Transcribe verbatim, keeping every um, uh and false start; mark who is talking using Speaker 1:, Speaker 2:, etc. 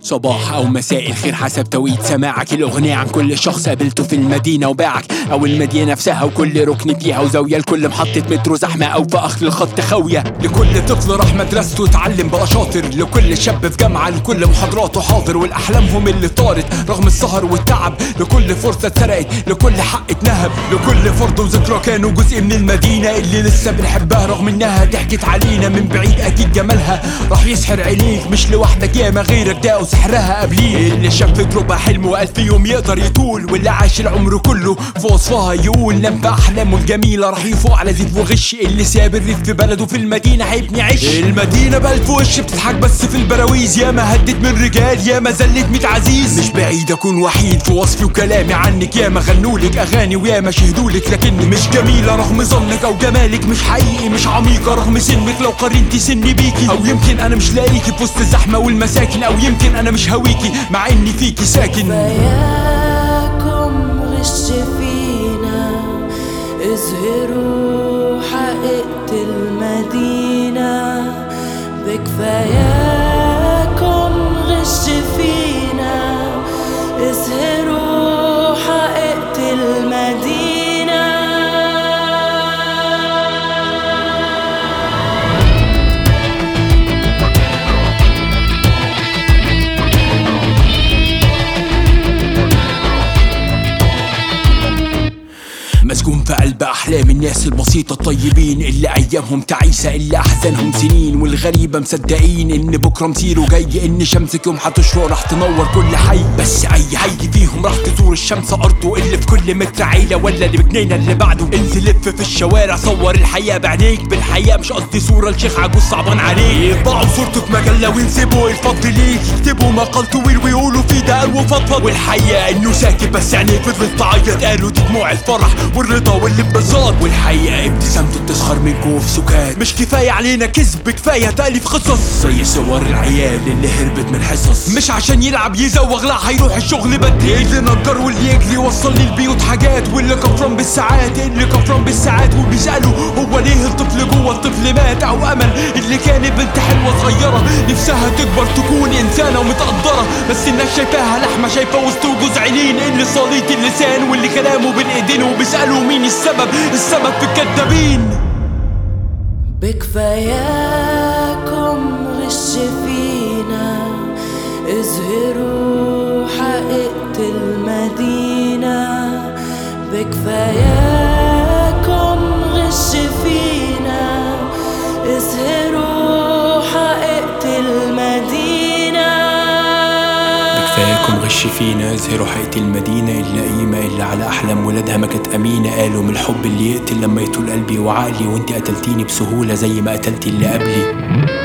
Speaker 1: صباح أو مساء الخير حسب توقيت سماعك، الأغنية عن كل شخص قابلته في المدينة وباعك، أو المدينة نفسها وكل ركن فيها وزاوية، لكل محطة مترو زحمة أو في آخر الخط خاوية، لكل طفل راح مدرسته اتعلم بقى شاطر، لكل شاب في جامعة لكل محاضراته حاضر والأحلامهم اللي طارت رغم السهر والتعب، لكل فرصة اتسرقت لكل حق اتنهب، لكل فرد وذكرى كانوا جزء من المدينة اللي لسه بنحبها رغم انها ضحكت علينا من بعيد. أكيد جمالها راح يسحر عينيك، مش لوحدك ياما غيرك داقوا سحرها قبليه، اللي شاف في دروبها حلم وقال في يوم يقدر يطول، واللي عاش العمر كله في وصفها يقول نام بأحلامه الجميلة راح يفوق على زيت وغش، اللي ساب الريف في بلده في المدينة هيبني عش. المدينة بألف وش بتضحك بس في البراويز، ياما هدت من رجال ياما زلت ميت عزيز، مش بعيد أكون وحيد في وصفي وكلامي عنك، ياما غنولك أغاني وياما شهدولك لكني مش جميلة رغم ظنك، أو جمالك مش حقيقي مش عميقة رغم سنك لو قارنتي سني بيكي، أو يمكن أنا مش لاقيكي في وسط الزحمة والمساكن، أو يمكن أنا مش هويكي مع إني فيكي ساكن.
Speaker 2: كفاياكم غش فينا، اظهروا حقيقة المدينة، بكفاياكم غش فينا، اظهروا حقيقة المدينة.
Speaker 1: مسجون في قلب أحلام الناس البسيطة الطيبين اللي أيامهم تعيسة اللي أحزانهم سنين، والغريبة مصدقين إن بكرة مصيره جاي، إن شمسك يوم هتشرق راح تنور كل حي، بس أي حي فيهم راح تزور الشمس أرضه، اللي في كل متر عيلة ولا اللي بجنينة اللي بعده، اللي لف في الشوارع صور الحياة بعينيك بالحياة، مش قصدي صورة لشيخ عجوز صعبان عليه، يطبعوا صورته في مجلة وينسبوا الفضل ليك، يكتبوا مقال طويل ويقولوا فيه ده قال وفضفض، والحقيقة إنه ساكت بس عينيه فضلت تعيط، قالوا دي دموع الفرح والرضا والانبساط، والحقيقة ابتسامته بتسخر منكوا في سكات، مش كفاية علينا كذب كفاية تأليف قصص، زي صور العيال اللي هربت من حصص، مش عشان يلعب يزوغ لا هيروح الشغل بدري، اللي نجار واللي يجري يوصل للبيوت حاجات، واللي كفران بالساعات اللي كفران بالساعات، وبيسألوا هو ليه الطفل جوه الطفل مات، او امل اللي كانت بنت حلوة صغيرة نفسها تكبر تكون انسانة ومتقدرة، بس الناس شايفاها لحمة شايفة وسط وجوز عينين، اللي صليت اللسان واللي كلامه بين ايدين، وبيسألوا مين السبب السبب في الكدابين.
Speaker 2: بكفاياكم غش فينا، اظهروا حقيقة المدينة، بكفاياكم غش فينا، اظهروا حقيقة المدينة.
Speaker 1: بكفاياكم غش فينا اظهروا حقيقة المدينة، اللي قيمة اللي على أحلام ولادها ما كانت أمينة، قالوا من الحب اللي يقتل لما يطول قلبي وعقلي، وانت قتلتيني بسهولة زي ما قتلتي اللي قبلي.